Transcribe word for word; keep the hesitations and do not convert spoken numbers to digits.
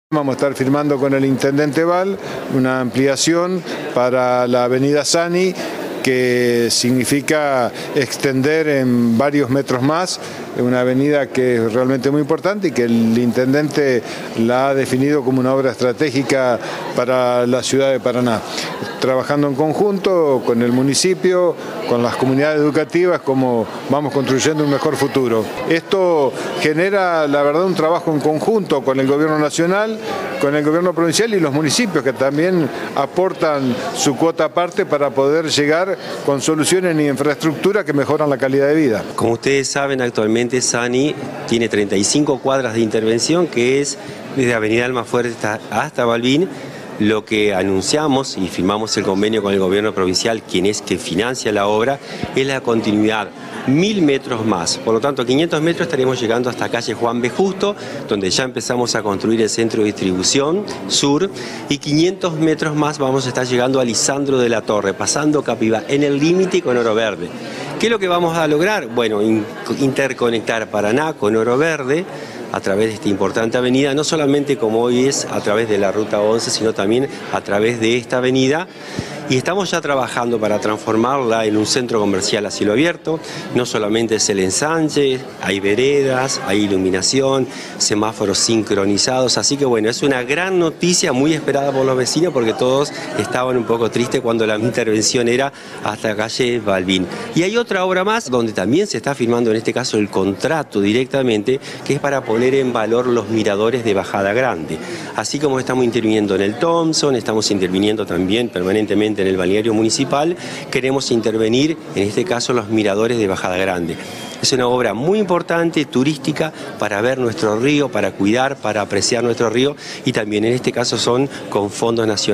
Vamos a estar firmando con el Intendente Val una ampliación para la avenida Sani, que significa extender en varios metros más una avenida que es realmente muy importante y que el Intendente la ha definido como una obra estratégica para la ciudad de Paraná. Trabajando en conjunto con el municipio, con las comunidades educativas, como vamos construyendo un mejor futuro. Esto genera, la verdad, un trabajo en conjunto con el gobierno nacional, con el gobierno provincial y los municipios, que también aportan su cuota aparte para poder llegar con soluciones y infraestructura que mejoran la calidad de vida. Como ustedes saben, actualmente Sani tiene treinta y cinco cuadras de intervención, que es desde Avenida Almafuerte hasta, hasta Balbín. Lo que anunciamos y firmamos el convenio con el gobierno provincial, quien es que financia la obra, es la continuidad, mil metros más. Por lo tanto, quinientos metros estaremos llegando hasta calle Juan B. Justo, donde ya empezamos a construir el centro de distribución sur, y quinientos metros más vamos a estar llegando a Lisandro de la Torre, pasando Capibá, en el límite con Oro Verde. ¿Qué es lo que vamos a lograr? Bueno, interconectar Paraná con Oro Verde a través de esta importante avenida, no solamente como hoy es a través de la ruta once, sino también a través de esta avenida. Y estamos ya trabajando para transformarla en un centro comercial a cielo abierto. No solamente es el ensanche, hay veredas, hay iluminación, semáforos sincronizados. Así que bueno, es una gran noticia muy esperada por los vecinos, porque todos estaban un poco tristes cuando la intervención era hasta calle Balbín. Y hay otra obra más donde también se está firmando, en este caso, el contrato directamente, que es para poner en valor los miradores de Bajada Grande. Así como estamos interviniendo en el Thompson, estamos interviniendo también permanentemente en el balneario municipal, queremos intervenir, en este caso, los miradores de Bajada Grande. Es una obra muy importante, turística, para ver nuestro río, para cuidar, para apreciar nuestro río, y también en este caso son con fondos nacionales.